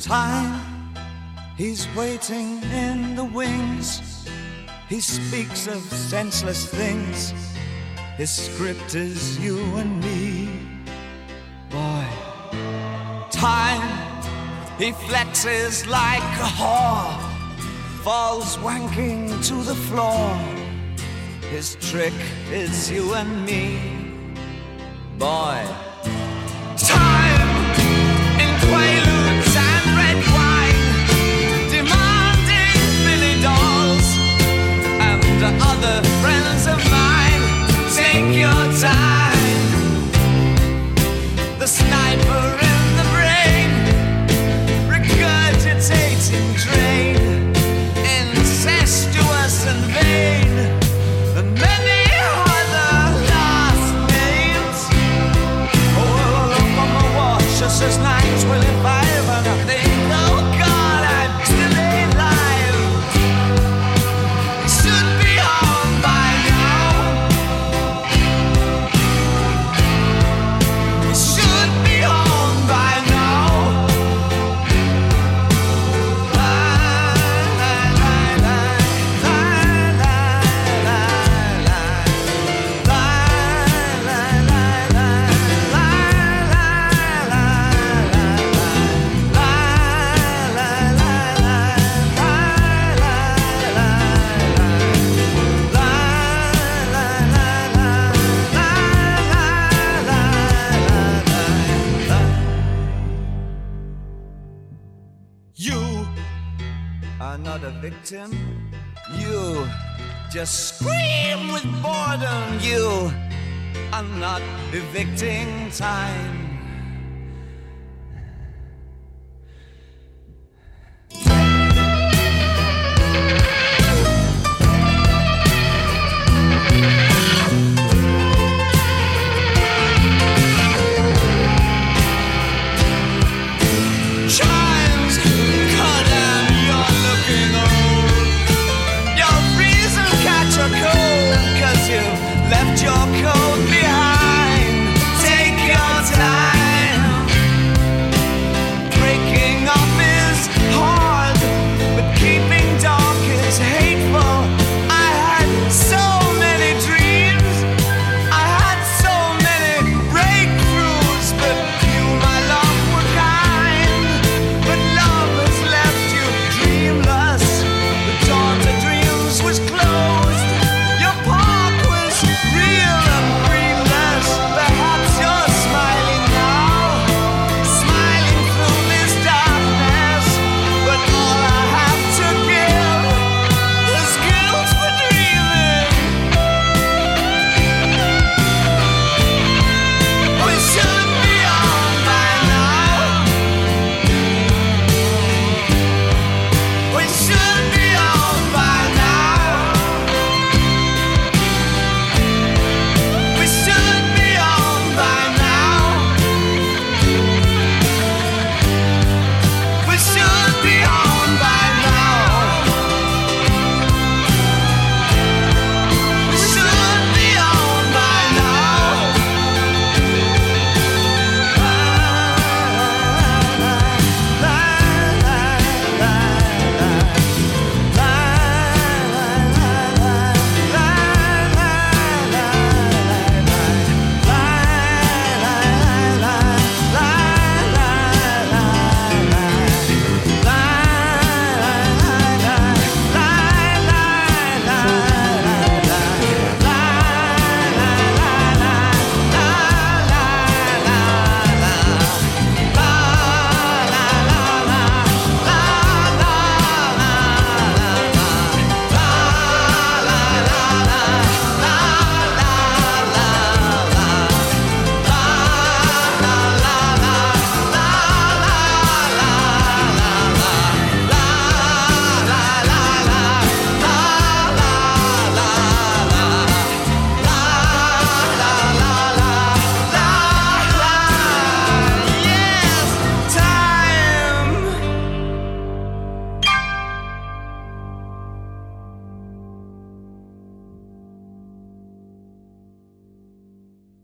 Time, he's waiting in the wings. He speaks of senseless things. His script is you and me. Boy, time, he flexes like a whore, falls wanking to the floor. His trick is you and me. Boy, time, in quaaludes and red wine, demanding Billy dolls and other friends of mine. Take your time. The sniper in the brain, regurgitating drain, incestuous and vain, and many other last names. Oh, look on my watch, just as nights will invite, and I think, oh God, I'm still alive. It should be on by now. It should be on by now. La, la, la, la, la, la, la, la. La, la, la, la, la, la, la, You are not a victim. You just scream with boredom. You are not evicting time.